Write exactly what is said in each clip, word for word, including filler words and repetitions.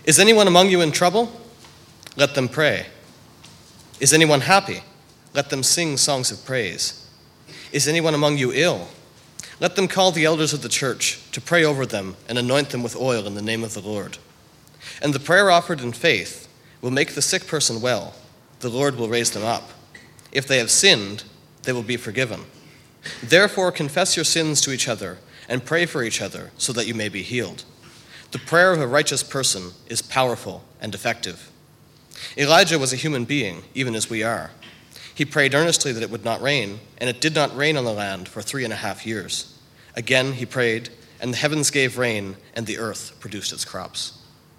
Is anyone among you in trouble? Let them pray. Is anyone happy? Let them sing songs of praise. Is anyone among you ill? Let them call the elders of the church to pray over them and anoint them with oil in the name of the Lord. And the prayer offered in faith will make the sick person well. The Lord will raise them up. If they have sinned, they will be forgiven. Therefore, confess your sins to each other and pray for each other so that you may be healed. The prayer of a righteous person is powerful and effective. Elijah was a human being, even as we are. He prayed earnestly that it would not rain, and it did not rain on the land for three and a half years. Again he prayed, and the heavens gave rain, and the earth produced its crops.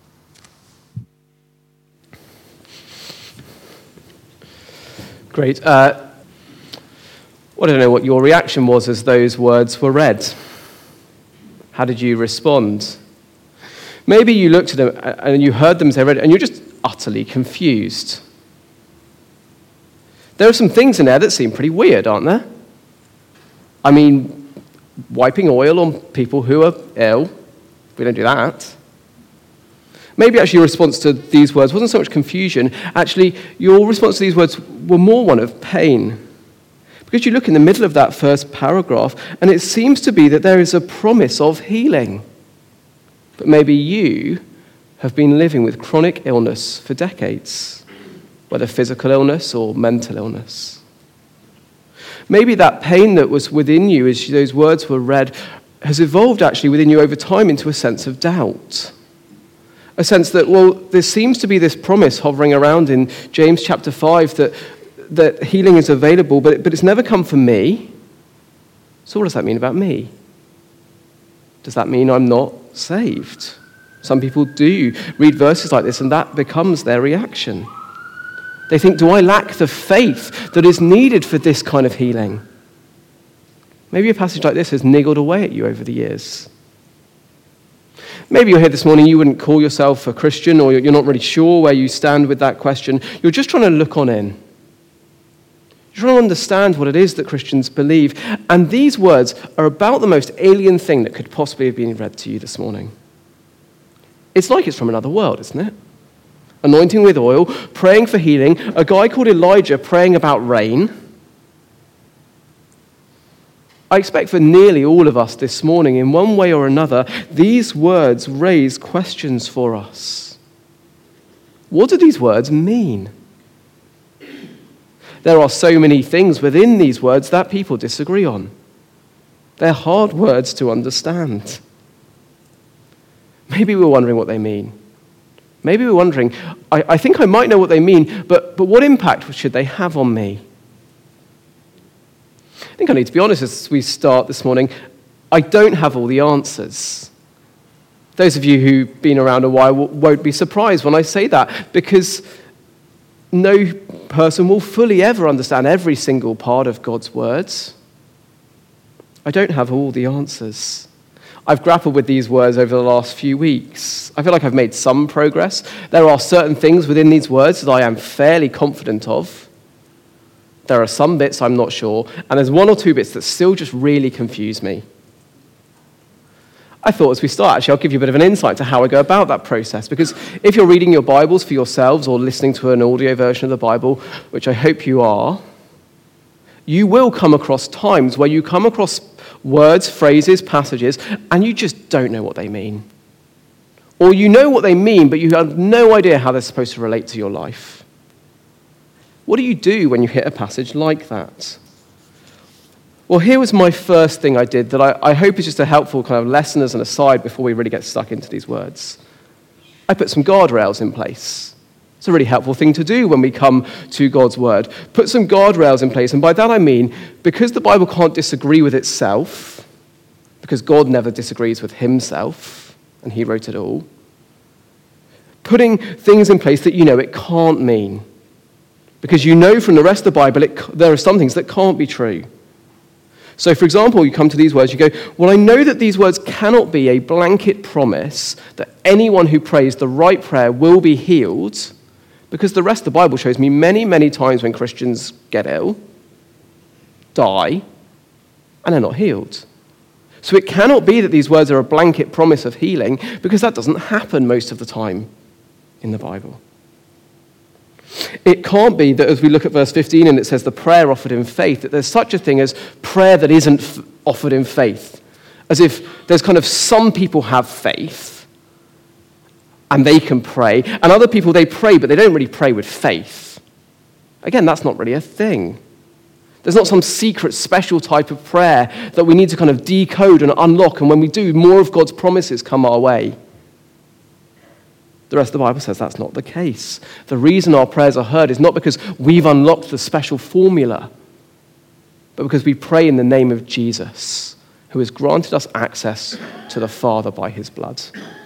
Great. Uh, I don't know what your reaction was as those words were read. How did you respond? Maybe you looked at them and you heard them as they read, and you're just utterly confused. There are some things in there that seem pretty weird, aren't there? I mean, wiping oil on people who are ill, we don't do that. Maybe actually your response to these words wasn't so much confusion. Actually, your response to these words were more one of pain. Because you look in the middle of that first paragraph, and it seems to be that there is a promise of healing. But maybe you have been living with chronic illness for decades, whether physical illness or mental illness. Maybe that pain that was within you as those words were read has evolved actually within you over time into a sense of doubt. A sense that, well, there seems to be this promise hovering around in James chapter five that, that healing is available, but, but it's never come for me. So what does that mean about me? Does that mean I'm not saved? Some people do read verses like this, and that becomes their reaction. They think, do I lack the faith that is needed for this kind of healing? Maybe a passage like this has niggled away at you over the years. Maybe you're here this morning, you wouldn't call yourself a Christian, or you're not really sure where you stand with that question. You're just trying to look on in. You're trying to understand what it is that Christians believe. And these words are about the most alien thing that could possibly have been read to you this morning. It's like it's from another world, isn't it? Anointing with oil, praying for healing, a guy called Elijah praying about rain. I expect for nearly all of us this morning, in one way or another, these words raise questions for us. What do these words mean? There are so many things within these words that people disagree on. They're hard words to understand. Maybe we're wondering what they mean. Maybe we're wondering, I, I think I might know what they mean, but, but what impact should they have on me? I think I need to be honest as we start this morning. I don't have all the answers. Those of you who've been around a while won't be surprised when I say that, because no person will fully ever understand every single part of God's words. I don't have all the answers. I've grappled with these words over the last few weeks. I feel like I've made some progress. There are certain things within these words that I am fairly confident of. There are some bits I'm not sure, and there's one or two bits that still just really confuse me. I thought as we start, actually, I'll give you a bit of an insight to how I go about that process, because if you're reading your Bibles for yourselves or listening to an audio version of the Bible, which I hope you are, you will come across times where you come across words, phrases, passages, and you just don't know what they mean. Or you know what they mean, but you have no idea how they're supposed to relate to your life. What do you do when you hit a passage like that? Well, here was my first thing I did that I, I hope is just a helpful kind of lesson as an aside before we really get stuck into these words. I put some guardrails in place. It's a really helpful thing to do when we come to God's word. Put some guardrails in place, and by that I mean, because the Bible can't disagree with itself, because God never disagrees with himself, and he wrote it all, putting things in place that you know it can't mean. Because you know from the rest of the Bible, it, there are some things that can't be true. So, for example, you come to these words, you go, well, I know that these words cannot be a blanket promise that anyone who prays the right prayer will be healed, because the rest of the Bible shows me many, many times when Christians get ill, die, and they're not healed. So it cannot be that these words are a blanket promise of healing, because that doesn't happen most of the time. in the Bible. It can't be that as we look at verse fifteen and it says the prayer offered in faith, that there's such a thing as prayer that isn't f- offered in faith. As if there's kind of some people have faith and they can pray, and other people, they pray, but they don't really pray with faith. Again, that's not really a thing. There's not some secret, special type of prayer that we need to kind of decode and unlock, and when we do, more of God's promises come our way. The rest of the Bible says that's not the case. The reason our prayers are heard is not because we've unlocked the special formula, but because we pray in the name of Jesus, who has granted us access to the Father by his blood.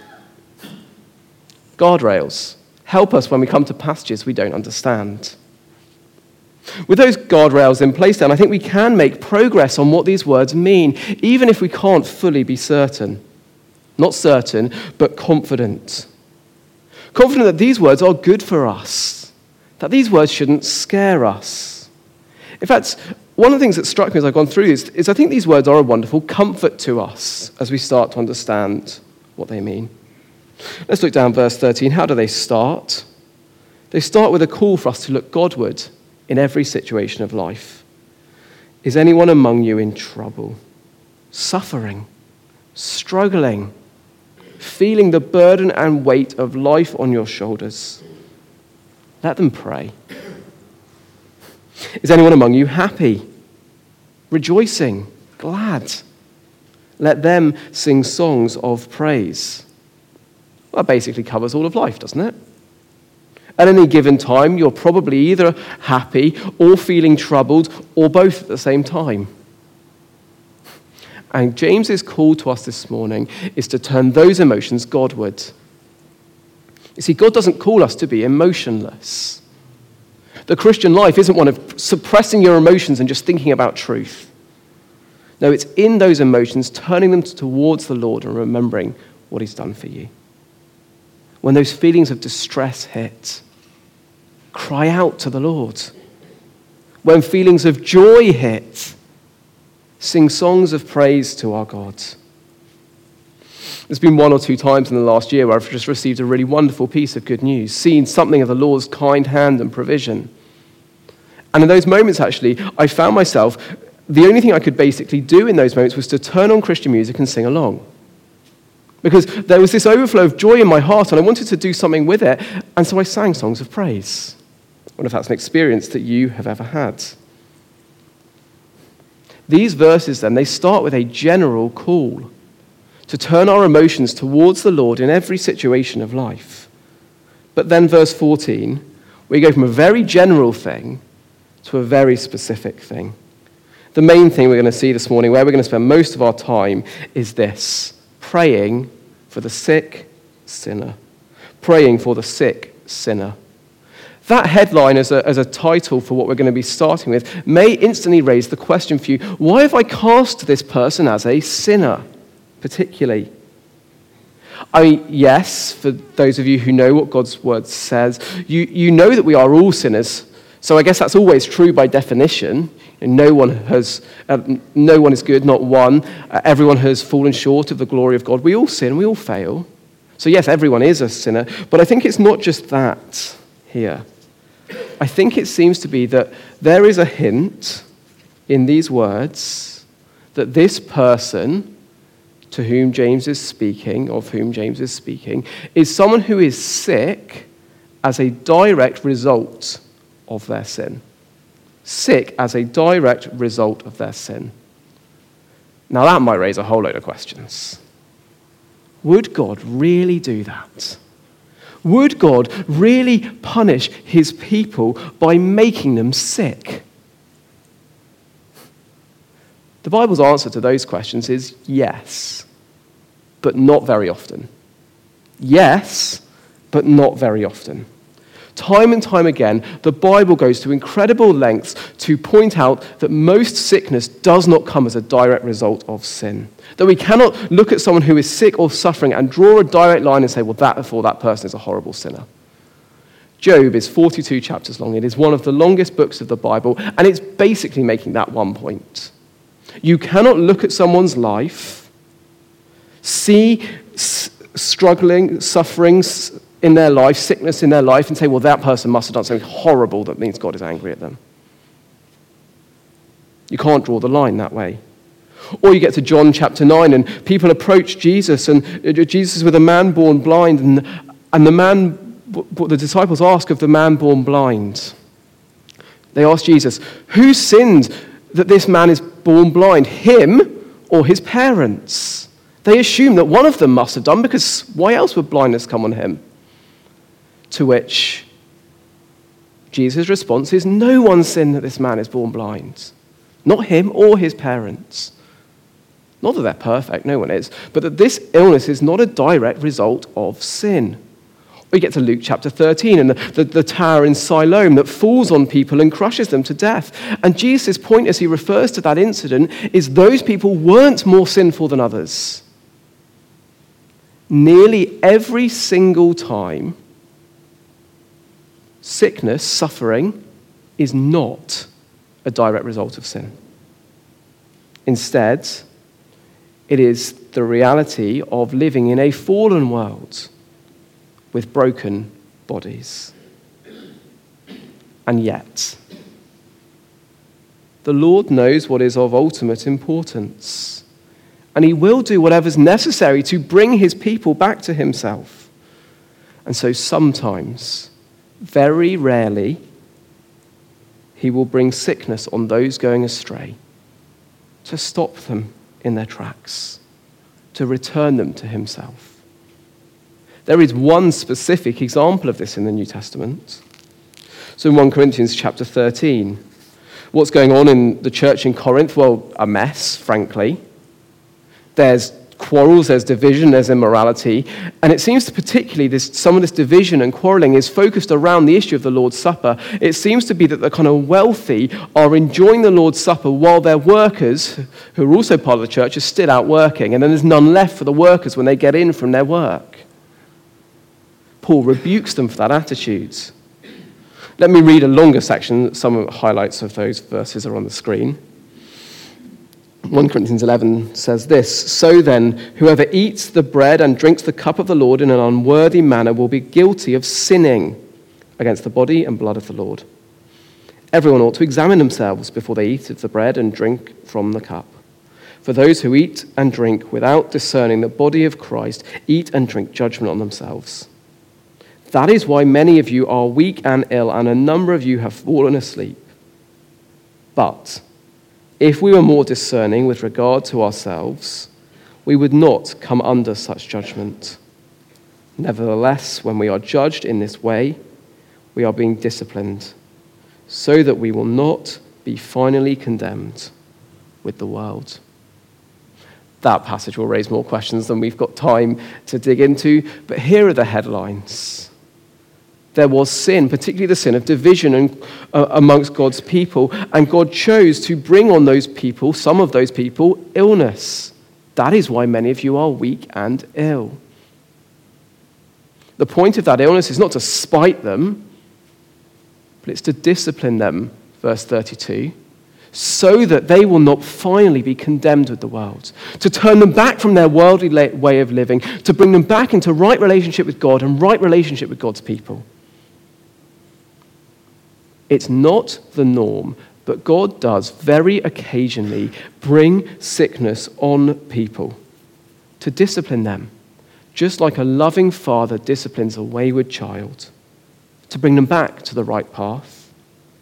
Guardrails help us when we come to passages we don't understand. With those guardrails in place then, I think we can make progress on what these words mean, even if we can't fully be certain. Not certain, but confident. Confident that these words are good for us, that these words shouldn't scare us. In fact, one of the things that struck me as I've gone through this is I think these words are a wonderful comfort to us as we start to understand what they mean. Let's look down verse thirteen. How do they start? They start with a call for us to look Godward in every situation of life. Is anyone among you in trouble, suffering, struggling, feeling the burden and weight of life on your shoulders? Let them pray. Is anyone among you happy, rejoicing, glad? Let them sing songs of praise. Well, that basically covers all of life, doesn't it? At any given time, you're probably either happy or feeling troubled or both at the same time. And James's call to us this morning is to turn those emotions Godward. You see, God doesn't call us to be emotionless. The Christian life isn't one of suppressing your emotions and just thinking about truth. No, it's in those emotions, turning them towards the Lord and remembering what he's done for you. When those feelings of distress hit, cry out to the Lord. When feelings of joy hit, sing songs of praise to our God. There's been one or two times in the last year where I've just received a really wonderful piece of good news, seen something of the Lord's kind hand and provision. And in those moments, actually, I found myself, the only thing I could basically do in those moments was to turn on Christian music and sing along. Because there was this overflow of joy in my heart, and I wanted to do something with it, and so I sang songs of praise. I wonder if that's an experience that you have ever had. These verses, then, they start with a general call to turn our emotions towards the Lord in every situation of life. But then verse fourteen, we go from a very general thing to a very specific thing. The main thing we're going to see this morning, where we're going to spend most of our time, is this: praying for the sick sinner. Praying for the sick sinner. That headline as a, as a title for what we're going to be starting with may instantly raise the question for you, why have I cast this person as a sinner, particularly? I mean, yes, for those of you who know what God's word says, you, you know that we are all sinners, so I guess that's always true by definition. And no one has, uh, no one is good, not one. Uh, everyone has fallen short of the glory of God. We all sin, we all fail. So yes, everyone is a sinner, but I think it's not just that here. I think it seems to be that there is a hint in these words that this person to whom James is speaking, of whom James is speaking, is someone who is sick as a direct result of their sin. Sick as a direct result of their sin. Now that might raise a whole load of questions. Would God really do that? Would God really punish his people by making them sick? The Bible's answer to those questions is yes, but not very often. Yes, but not very often. Time and time again, the Bible goes to incredible lengths to point out that most sickness does not come as a direct result of sin. That we cannot look at someone who is sick or suffering and draw a direct line and say, well, that therefore that person is a horrible sinner. Job is forty-two chapters long. It is one of the longest books of the Bible, and it's basically making that one point. You cannot look at someone's life, see s- struggling, suffering, in their life, sickness in their life, and say, well, that person must have done something horrible that means God is angry at them. You can't draw the line that way. Or you get to John chapter nine, and people approach Jesus, and Jesus is with a man born blind, and, and the man, the disciples ask of the man born blind. They ask Jesus, who sinned that this man is born blind, him or his parents? They assume that one of them must have done, because why else would blindness come on him? To which Jesus' response is, no one sinned that this man is born blind. Not him or his parents. Not that they're perfect, no one is, but that this illness is not a direct result of sin. We get to Luke chapter thirteen and the, the, the tower in Siloam that falls on people and crushes them to death. And Jesus' point as he refers to that incident is those people weren't more sinful than others. Nearly every single time, sickness, suffering, is not a direct result of sin. Instead, it is the reality of living in a fallen world with broken bodies. And yet, the Lord knows what is of ultimate importance, and he will do whatever's necessary to bring his people back to himself. And so sometimes, very rarely, he will bring sickness on those going astray to stop them in their tracks, to return them to himself. There is one specific example of this in the New Testament. So in First Corinthians chapter thirteen, what's going on in the church in Corinth? Well, a mess, frankly. There's quarrels, there's division, there's immorality, and it seems to particularly this, some of this division and quarreling is focused around the issue of the Lord's Supper. It seems to be that the kind of wealthy are enjoying the Lord's Supper while their workers, who are also part of the church, are still out working, and then there's none left for the workers when they get in from their work. Paul rebukes them for that attitude. Let me read a longer section. Some highlights of those verses are on the screen. First Corinthians eleven says this, so then, whoever eats the bread and drinks the cup of the Lord in an unworthy manner will be guilty of sinning against the body and blood of the Lord. Everyone ought to examine themselves before they eat of the bread and drink from the cup. For those who eat and drink without discerning the body of Christ eat and drink judgment on themselves. That is why many of you are weak and ill, and a number of you have fallen asleep. But if we were more discerning with regard to ourselves, we would not come under such judgment. Nevertheless, when we are judged in this way, we are being disciplined, so that we will not be finally condemned with the world. That passage will raise more questions than we've got time to dig into, but here are the headlines. There was sin, particularly the sin of division and, uh, amongst God's people, and God chose to bring on those people, some of those people, illness. That is why many of you are weak and ill. The point of that illness is not to spite them, but it's to discipline them, verse thirty-two, so that they will not finally be condemned with the world, to turn them back from their worldly way of living, to bring them back into right relationship with God and right relationship with God's people. It's not the norm, but God does very occasionally bring sickness on people to discipline them, just like a loving father disciplines a wayward child, to bring them back to the right path,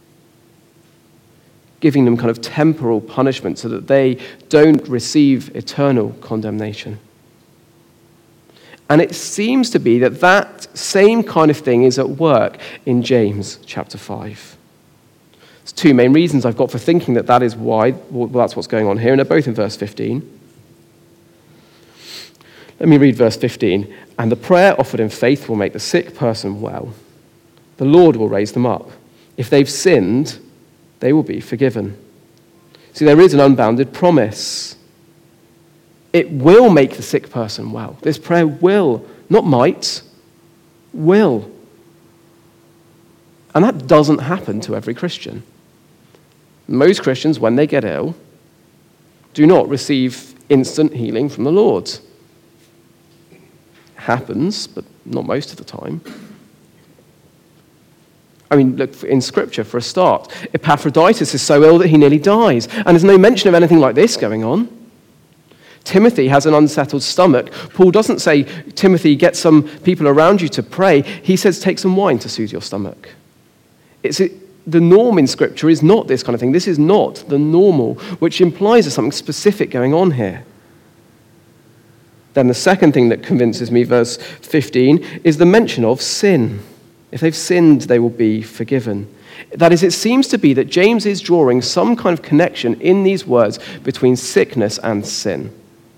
giving them kind of temporal punishment so that they don't receive eternal condemnation. And it seems to be that that same kind of thing is at work in James chapter five. There's two main reasons I've got for thinking that that is why, well, that's what's going on here, and they're both in verse fifteen. Let me read verse fifteen. And the prayer offered in faith will make the sick person well. The Lord will raise them up. If they've sinned, they will be forgiven. See, there is an unbounded promise. It will make the sick person well. This prayer will, not might, will. And that doesn't happen to every Christian. Most Christians, when they get ill, do not receive instant healing from the Lord. happens, but not most of the time. I mean, look, in Scripture, for a start, Epaphroditus is so ill that he nearly dies, and there's no mention of anything like this going on. Timothy has an unsettled stomach. Paul doesn't say, Timothy, get some people around you to pray. He says, take some wine to soothe your stomach. It's a, the norm in Scripture is not this kind of thing. This is not the normal, which implies there's something specific going on here. Then the second thing that convinces me, verse fifteen, is the mention of sin. If they've sinned, they will be forgiven. That is, it seems to be that James is drawing some kind of connection in these words between sickness and sin.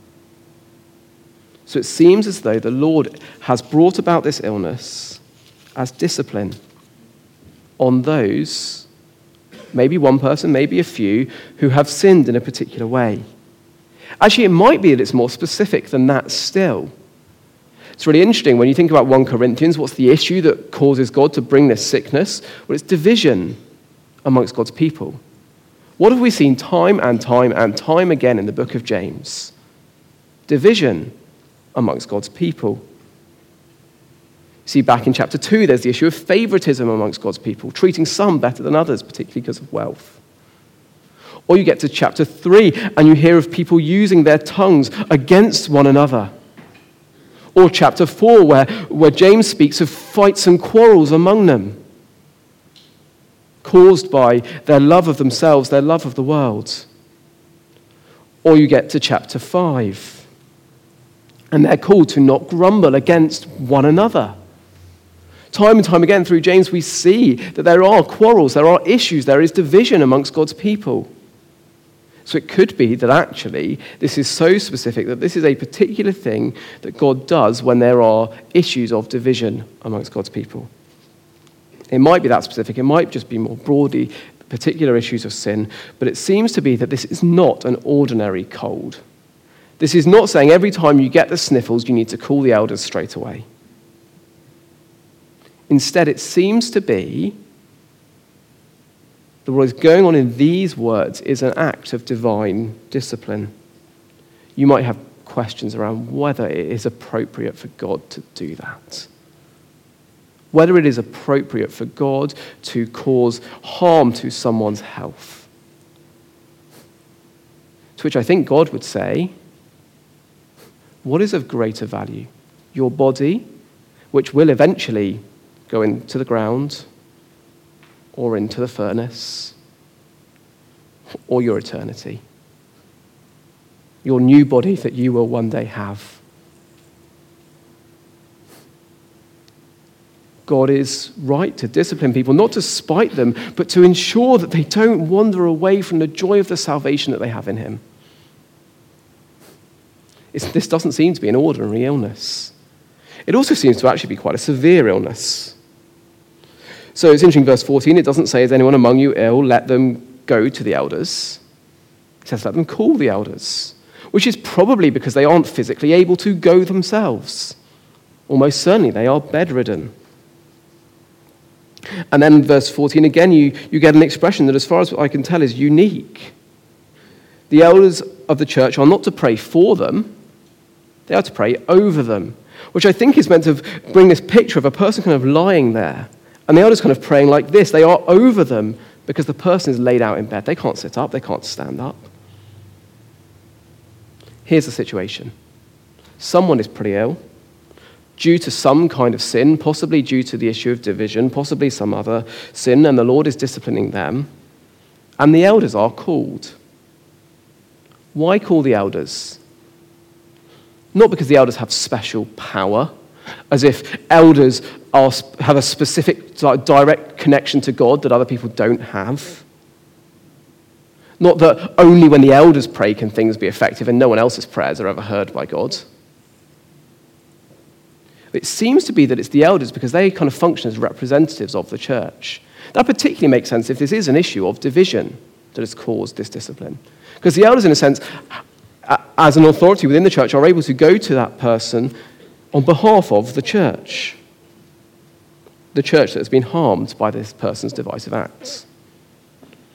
So it seems as though the Lord has brought about this illness as discipline on those, maybe one person, maybe a few, who have sinned in a particular way. Actually, it might be that it's more specific than that still. It's really interesting when you think about First Corinthians, what's the issue that causes God to bring this sickness? Well, it's division amongst God's people. What have we seen time and time and time again in the book of James? Division amongst God's people. See, back in chapter two, there's the issue of favoritism amongst God's people, treating some better than others, particularly because of wealth. Or you get to chapter three, and you hear of people using their tongues against one another. Or chapter four, where, where James speaks of fights and quarrels among them, caused by their love of themselves, their love of the world. Or you get to chapter five, and they're called to not grumble against one another. Time and time again through James, we see that there are quarrels, there are issues, there is division amongst God's people. So it could be that actually this is so specific that this is a particular thing that God does when there are issues of division amongst God's people. It might be that specific, it might just be more broadly particular issues of sin, but it seems to be that this is not an ordinary cold. This is not saying every time you get the sniffles, you need to call the elders straight away. Instead, it seems to be that what is going on in these words is an act of divine discipline. You might have questions around whether it is appropriate for God to do that. Whether it is appropriate for God to cause harm to someone's health. To which I think God would say, what is of greater value? Your body, which will eventually go into the ground or into the furnace, or your eternity? Your new body that you will one day have. God is right to discipline people, not to spite them, but to ensure that they don't wander away from the joy of the salvation that they have in him. It's, this doesn't seem to be an ordinary illness. It also seems to actually be quite a severe illness. So it's interesting, verse fourteen, it doesn't say, is anyone among you ill? Let them go to the elders. It says, let them call the elders, which is probably because they aren't physically able to go themselves. Almost certainly they are bedridden. And then verse fourteen, again, you, you get an expression that as far as I can tell is unique. The elders of the church are not to pray for them, they are to pray over them, which I think is meant to bring this picture of a person kind of lying there, and the elders kind of praying like this. They are over them because the person is laid out in bed. They can't sit up, they can't stand up. Here's the situation. Someone is pretty ill, due to some kind of sin, possibly due to the issue of division, possibly some other sin, and the Lord is disciplining them, and the elders are called. Why call the elders? Not because the elders have special power, as if elders are, have a specific direct connection to God that other people don't have. Not that only when the elders pray can things be effective and no one else's prayers are ever heard by God. It seems to be that it's the elders because they kind of function as representatives of the church. That particularly makes sense if this is an issue of division that has caused this discipline. Because the elders, in a sense, as an authority within the church, are able to go to that person on behalf of the church. The church that has been harmed by this person's divisive acts.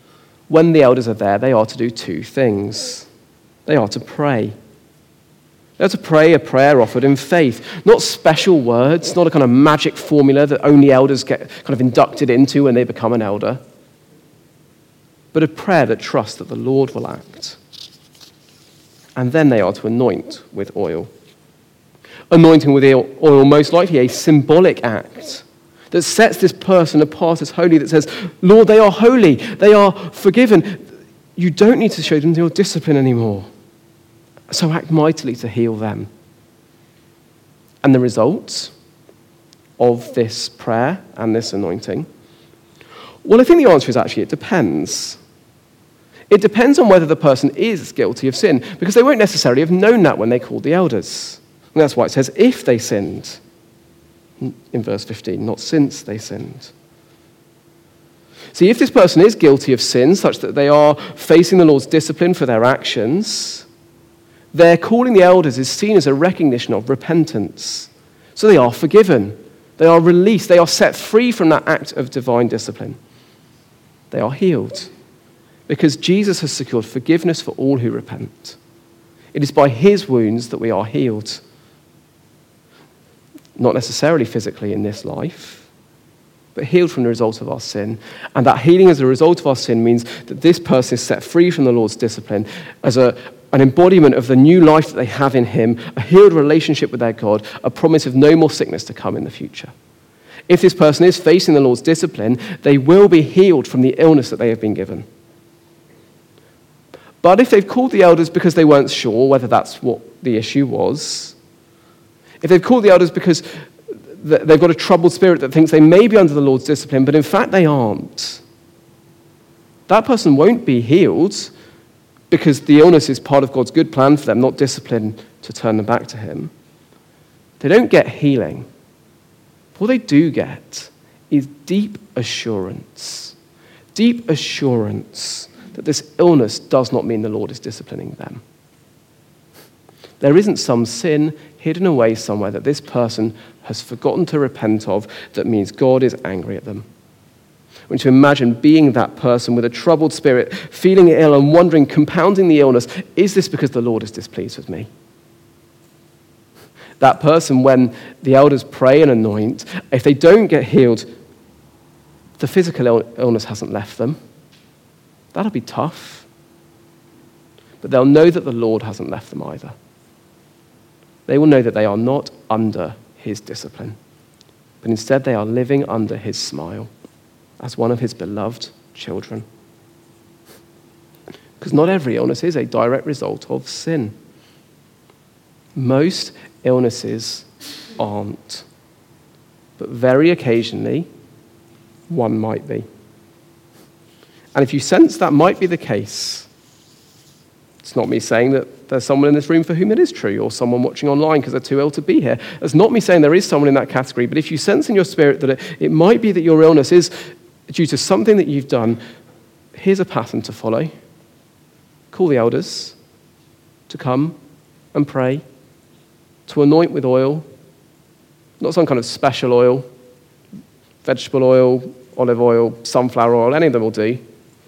When the elders are there, they are to do two things. They are to pray. They're to pray a prayer offered in faith, not special words, not a kind of magic formula that only elders get kind of inducted into when they become an elder, but a prayer that trusts that the Lord will act. And then they are to anoint with oil. Anointing with oil, most likely a symbolic act that sets this person apart as holy, that says, Lord, they are holy, they are forgiven. You don't need to show them your discipline anymore. So act mightily to heal them. And the results of this prayer and this anointing? Well, I think the answer is actually it depends. It depends on whether the person is guilty of sin, because they won't necessarily have known that when they called the elders. And that's why it says, if they sinned, in verse fifteen, not since they sinned. See, if this person is guilty of sin, such that they are facing the Lord's discipline for their actions, their calling the elders is seen as a recognition of repentance. So they are forgiven. They are released. They are set free from that act of divine discipline. They are healed, because Jesus has secured forgiveness for all who repent. It is by his wounds that we are healed. Not necessarily physically in this life, but healed from the result of our sin. And that healing as a result of our sin means that this person is set free from the Lord's discipline as a, an embodiment of the new life that they have in him, a healed relationship with their God, a promise of no more sickness to come in the future. If this person is facing the Lord's discipline, they will be healed from the illness that they have been given. But if they've called the elders because they weren't sure whether that's what the issue was, if they've called the elders because they've got a troubled spirit that thinks they may be under the Lord's discipline, but in fact they aren't, that person won't be healed because the illness is part of God's good plan for them, not discipline to turn them back to him. They don't get healing. What they do get is deep assurance. Deep assurance that this illness does not mean the Lord is disciplining them. There isn't some sin hidden away somewhere that this person has forgotten to repent of that means God is angry at them. I want you to imagine being that person with a troubled spirit, feeling ill and wondering, compounding the illness, is this because the Lord is displeased with me? That person, when the elders pray and anoint, if they don't get healed, the physical illness hasn't left them. That'll be tough. But they'll know that the Lord hasn't left them either. They will know that they are not under his discipline, but instead they are living under his smile as one of his beloved children. Because not every illness is a direct result of sin. Most illnesses aren't, but very occasionally one might be. And if you sense that might be the case, it's not me saying that there's someone in this room for whom it is true, or someone watching online because they're too ill to be here. It's not me saying there is someone in that category, but if you sense in your spirit that it, it might be that your illness is due to something that you've done, here's a pattern to follow. Call the elders to come and pray, to anoint with oil, not some kind of special oil, vegetable oil, olive oil, sunflower oil, any of them will do.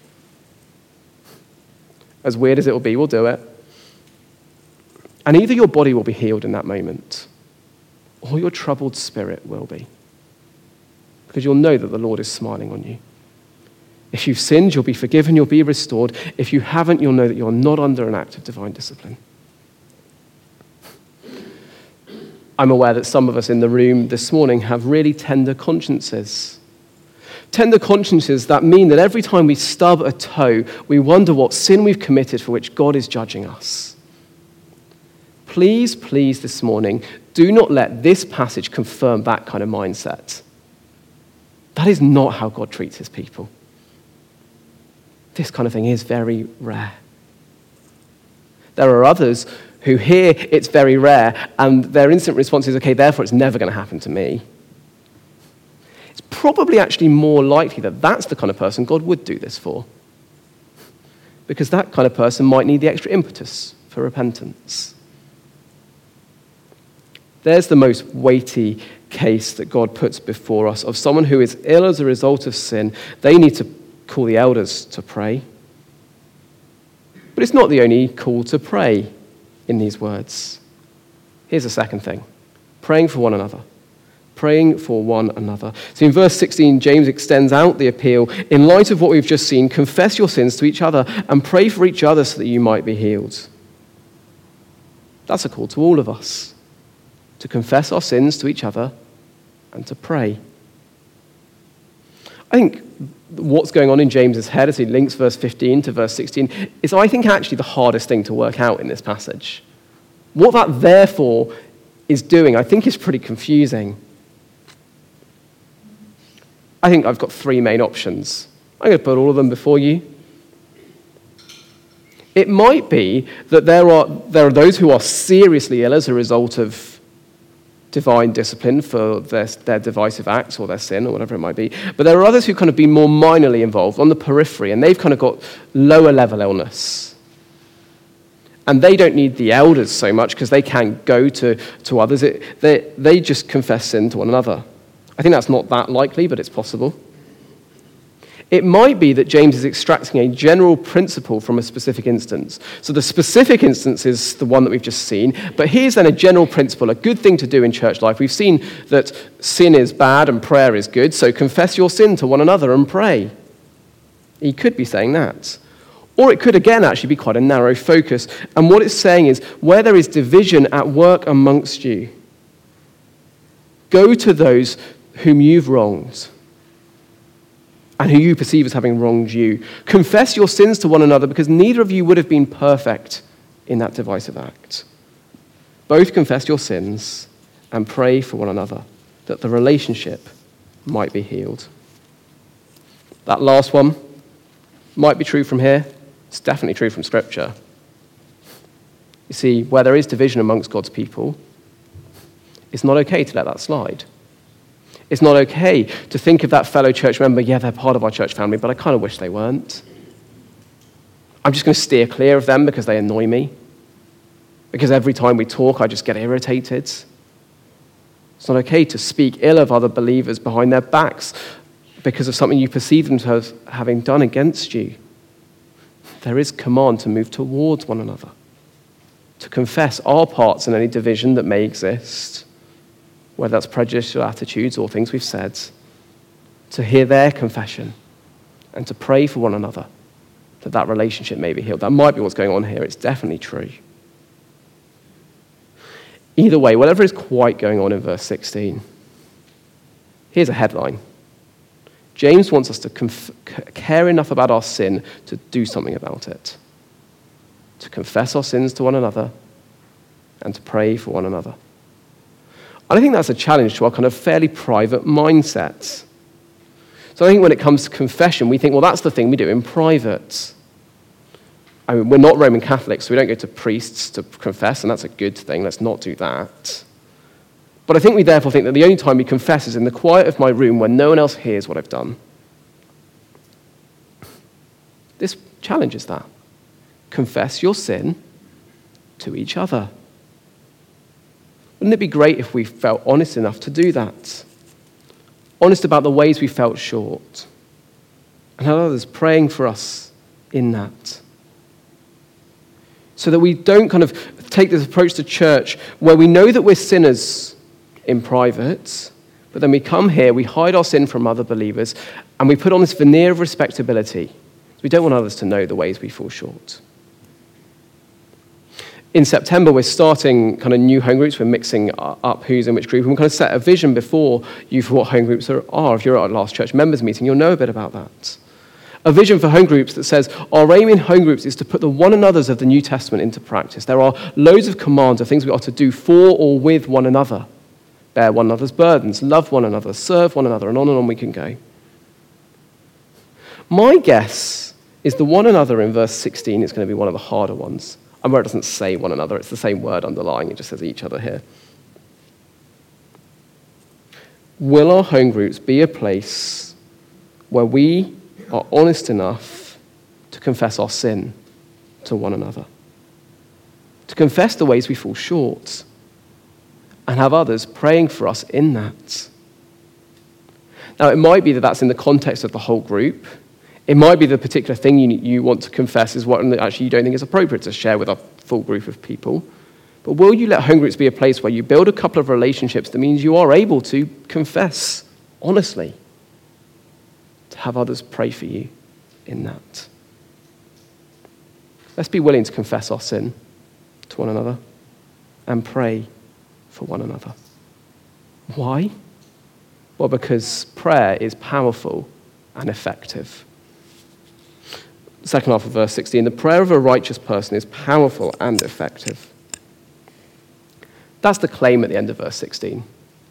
As weird as it will be, we'll do it. And either your body will be healed in that moment, or your troubled spirit will be. Because you'll know that the Lord is smiling on you. If you've sinned, you'll be forgiven, you'll be restored. If you haven't, you'll know that you're not under an act of divine discipline. I'm aware that some of us in the room this morning have really tender consciences. Tender consciences that mean that every time we stub a toe, we wonder what sin we've committed for which God is judging us. Please, please, this morning, do not let this passage confirm that kind of mindset. That is not how God treats his people. This kind of thing is very rare. There are others who hear it's very rare, and their instant response is, okay, therefore it's never going to happen to me. It's probably actually more likely that that's the kind of person God would do this for, because that kind of person might need the extra impetus for repentance. There's the most weighty case that God puts before us of someone who is ill as a result of sin. They need to call the elders to pray. But it's not the only call to pray in these words. Here's the second thing. Praying for one another. Praying for one another. So in verse sixteen, James extends out the appeal. In light of what we've just seen, confess your sins to each other and pray for each other so that you might be healed. That's a call to all of us, to confess our sins to each other and to pray. I think what's going on in James's head as he links verse fifteen to verse sixteen is, I think, actually the hardest thing to work out in this passage. What that therefore is doing, I think, is pretty confusing. I think I've got three main options. I'm going to put all of them before you. It might be that there are, there are those who are seriously ill as a result of divine discipline for their, their divisive acts or their sin or whatever it might be. But there are others who kind of be more minorly involved on the periphery, and they've kind of got lower level illness. And they don't need the elders so much because they can go to, to others. It, they, they just confess sin to one another. I think that's not that likely, but it's possible. It might be that James is extracting a general principle from a specific instance. So the specific instance is the one that we've just seen, but here's then a general principle, a good thing to do in church life. We've seen that sin is bad and prayer is good, so confess your sin to one another and pray. He could be saying that. Or it could, again, actually be quite a narrow focus. And what it's saying is, where there is division at work amongst you, go to those whom you've wronged and who you perceive as having wronged you. Confess your sins to one another because neither of you would have been perfect in that divisive act. Both confess your sins and pray for one another that the relationship might be healed. That last one might be true from here. It's definitely true from Scripture. You see, where there is division amongst God's people, it's not okay to let that slide. It's not okay to think of that fellow church member, yeah, they're part of our church family, but I kind of wish they weren't. I'm just going to steer clear of them because they annoy me. Because every time we talk, I just get irritated. It's not okay to speak ill of other believers behind their backs because of something you perceive them to have having done against you. There is command to move towards one another, to confess our parts in any division that may exist, whether that's prejudicial attitudes or things we've said, to hear their confession and to pray for one another that that relationship may be healed. That might be what's going on here. It's definitely true. Either way, whatever is quite going on in verse sixteen, here's a headline. James wants us to conf- care enough about our sin to do something about it, to confess our sins to one another and to pray for one another. And I think that's a challenge to our kind of fairly private mindset. So I think when it comes to confession, we think, well, that's the thing we do in private. I mean, we're not Roman Catholics, so we don't go to priests to confess, and that's a good thing. Let's not do that. But I think we therefore think that the only time we confess is in the quiet of my room when no one else hears what I've done. This challenges that. Confess your sin to each other. Wouldn't it be great if we felt honest enough to do that? Honest about the ways we felt short. And had others praying for us in that. So that we don't kind of take this approach to church where we know that we're sinners in private, but then we come here, we hide our sin from other believers, and we put on this veneer of respectability. We don't want others to know the ways we fall short. In September, we're starting kind of new home groups. We're mixing up who's in which group. And we kind of set a vision before you for what home groups are. If you're at our last church members meeting, you'll know a bit about that. A vision for home groups that says, our aim in home groups is to put the one another's of the New Testament into practice. There are loads of commands of things we ought to do for or with one another. Bear one another's burdens, love one another, serve one another, and on and on we can go. My guess is the one another in verse sixteen is going to be one of the harder ones. And where it doesn't say one another, it's the same word underlying, it just says each other here. Will our home groups be a place where we are honest enough to confess our sin to one another? To confess the ways we fall short and have others praying for us in that? Now, it might be that that's in the context of the whole group. It might be the particular thing you, you want to confess is what actually you don't think is appropriate to share with a full group of people. But will you let home groups be a place where you build a couple of relationships that means you are able to confess honestly, to have others pray for you in that? Let's be willing to confess our sin to one another and pray for one another. Why? Well, because prayer is powerful and effective. Second half of verse sixteen, the prayer of a righteous person is powerful and effective. That's the claim at the end of verse sixteen.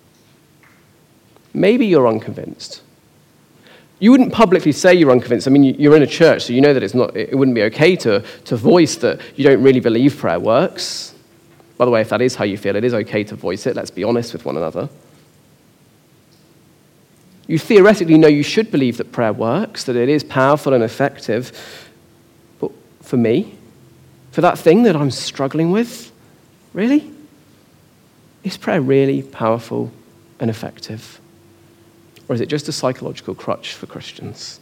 Maybe you're unconvinced. You wouldn't publicly say you're unconvinced. I mean, you're in a church, so you know that it's not. It wouldn't be okay to, to voice that you don't really believe prayer works. By the way, if that is how you feel, it is okay to voice it. Let's be honest with one another. You theoretically know you should believe that prayer works, that it is powerful and effective. But for me, for that thing that I'm struggling with, really? Is prayer really powerful and effective? Or is it just a psychological crutch for Christians?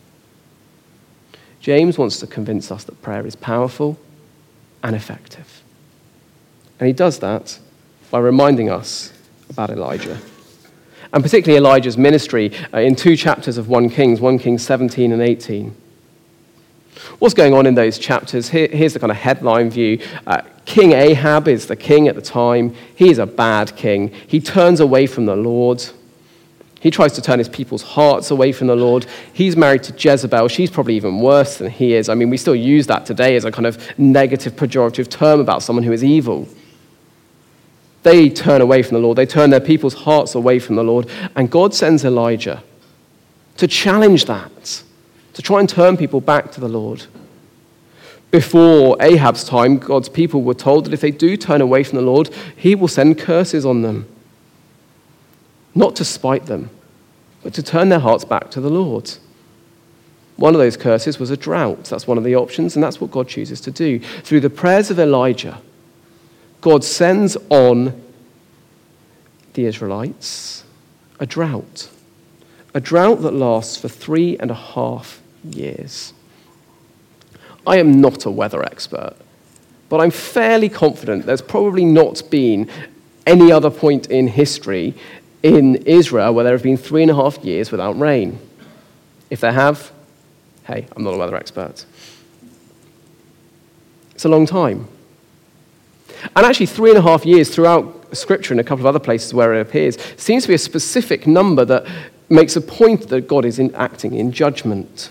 James wants to convince us that prayer is powerful and effective. And he does that by reminding us about Elijah. And particularly Elijah's ministry uh, in two chapters of First Kings, First Kings seventeen and eighteen. What's going on in those chapters? Here, here's the kind of headline view. Uh, King Ahab is the king at the time. He is a bad king. He turns away from the Lord. He tries to turn his people's hearts away from the Lord. He's married to Jezebel. She's probably even worse than he is. I mean, we still use that today as a kind of negative, pejorative term about someone who is evil. They turn away from the Lord. They turn their people's hearts away from the Lord. And God sends Elijah to challenge that, to try and turn people back to the Lord. Before Ahab's time, God's people were told that if they do turn away from the Lord, he will send curses on them. Not to spite them, but to turn their hearts back to the Lord. One of those curses was a drought. That's one of the options, and that's what God chooses to do. Through the prayers of Elijah, God sends on the Israelites a drought. A drought that lasts for three and a half years. I am not a weather expert, but I'm fairly confident there's probably not been any other point in history in Israel where there have been three and a half years without rain. If there have, hey, I'm not a weather expert. It's a long time. And actually, three and a half years throughout Scripture and a couple of other places where it appears seems to be a specific number that makes a point that God is in acting in judgment.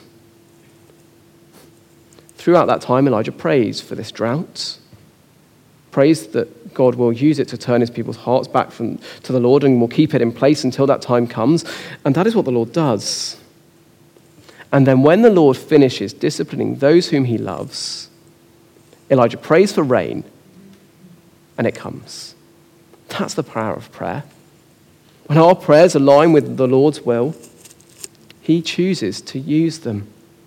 Throughout that time, Elijah prays for this drought, prays that God will use it to turn his people's hearts back from, to the Lord and will keep it in place until that time comes. And that is what the Lord does. And then when the Lord finishes disciplining those whom he loves, Elijah prays for rain, and it comes. That's the power of prayer. When our prayers align with the Lord's will, he chooses to use them.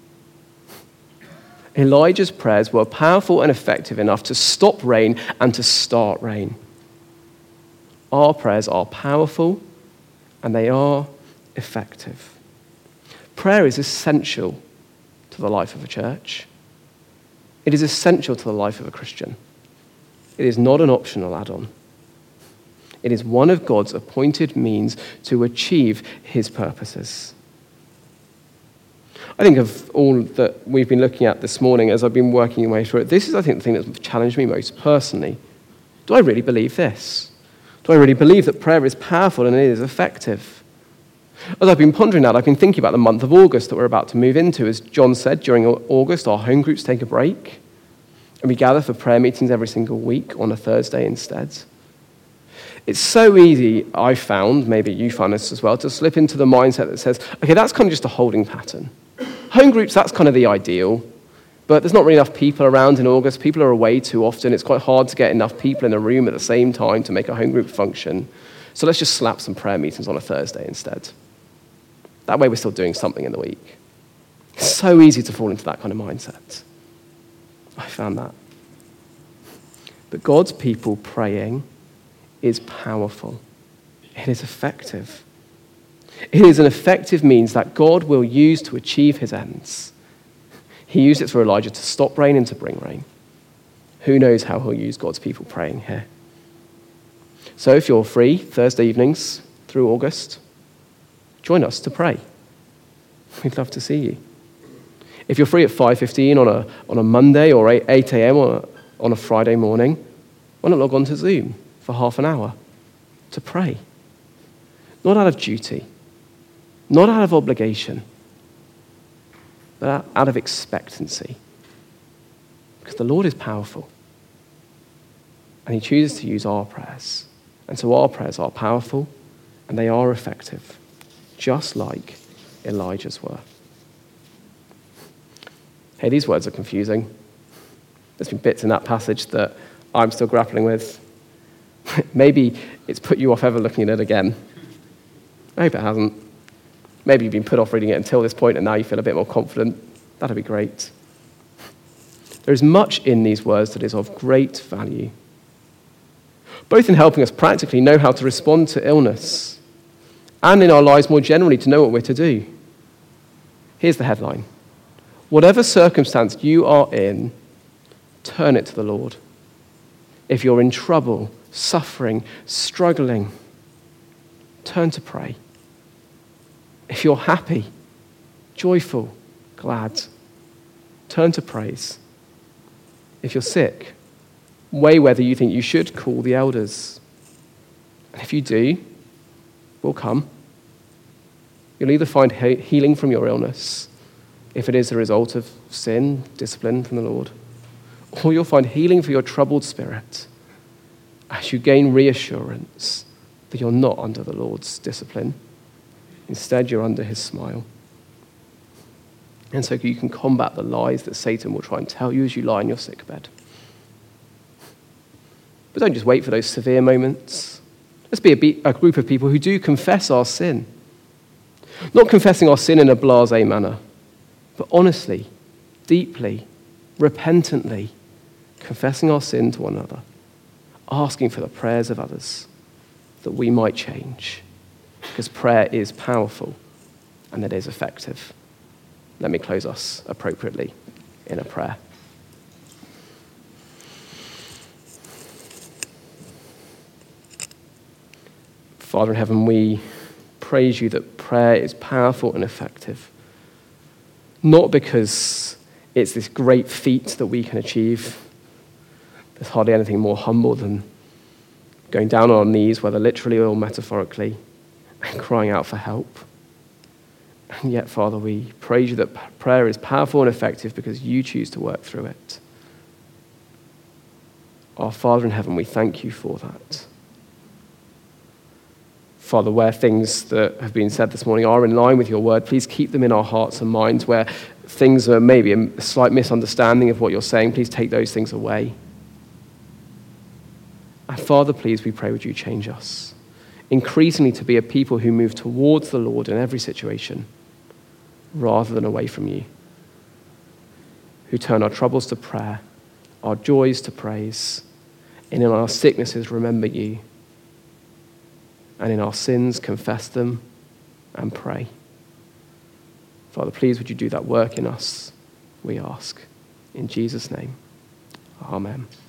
Elijah's prayers were powerful and effective enough to stop rain and to start rain. Our prayers are powerful and they are effective. Prayer is essential to the life of a church. It is essential to the life of a Christian. It is not an optional add-on. It is one of God's appointed means to achieve his purposes. I think of all that we've been looking at this morning as I've been working my way through it, this is, I think, the thing that's challenged me most personally. Do I really believe this? Do I really believe that prayer is powerful and it is effective? As I've been pondering that, I've been thinking about the month of August that we're about to move into. As John said, during August, our home groups take a break, and we gather for prayer meetings every single week on a Thursday instead. It's so easy, I found, maybe you found this as well, to slip into the mindset that says, okay, that's kind of just a holding pattern. Home groups, that's kind of the ideal, but there's not really enough people around in August. People are away too often. It's quite hard to get enough people in a room at the same time to make a home group function. So let's just slap some prayer meetings on a Thursday instead. That way we're still doing something in the week. It's so easy to fall into that kind of mindset. I found that. But God's people praying is powerful. It is effective. It is an effective means that God will use to achieve his ends. He used it for Elijah to stop rain and to bring rain. Who knows how he'll use God's people praying here. So if you're free Thursday evenings through August, join us to pray. We'd love to see you. If you're free at five fifteen on a, on a Monday or eight a.m. on a, on a Friday morning, why not log on to Zoom for half an hour to pray? Not out of duty, not out of obligation, but out of expectancy. Because the Lord is powerful. And he chooses to use our prayers. And so our prayers are powerful and they are effective, just like Elijah's were. Hey, these words are confusing. There's been bits in that passage that I'm still grappling with. Maybe it's put you off ever looking at it again. I hope it hasn't. Maybe you've been put off reading it until this point and now you feel a bit more confident. That'd be great. There is much in these words that is of great value, both in helping us practically know how to respond to illness and in our lives more generally to know what we're to do. Here's the headline. Whatever circumstance you are in, turn it to the Lord. If you're in trouble, suffering, struggling, turn to pray. If you're happy, joyful, glad, turn to praise. If you're sick, weigh whether you think you should call the elders. And if you do, we'll come. You'll either find he- healing from your illness, if it is a result of sin, discipline from the Lord, or you'll find healing for your troubled spirit as you gain reassurance that you're not under the Lord's discipline. Instead, you're under his smile. And so you can combat the lies that Satan will try and tell you as you lie in your sickbed. But don't just wait for those severe moments. Let's be a, be- a group of people who do confess our sin. Not confessing our sin in a blasé manner, but honestly, deeply, repentantly, confessing our sin to one another, asking for the prayers of others that we might change. Because prayer is powerful and it is effective. Let me close us appropriately in a prayer. Father in heaven, we praise you that prayer is powerful and effective. Not because it's this great feat that we can achieve. There's hardly anything more humble than going down on our knees, whether literally or metaphorically, and crying out for help. And yet, Father, we praise you that prayer is powerful and effective because you choose to work through it. Our Father in heaven, we thank you for that. Father, where things that have been said this morning are in line with your word, please keep them in our hearts and minds. Where things are maybe a slight misunderstanding of what you're saying, please take those things away. And Father, please, we pray, would you change us increasingly to be a people who move towards the Lord in every situation rather than away from you, who turn our troubles to prayer, our joys to praise, and in our sicknesses remember you, and in our sins confess them and pray. Father, please would you do that work in us, we ask. In Jesus' name, amen.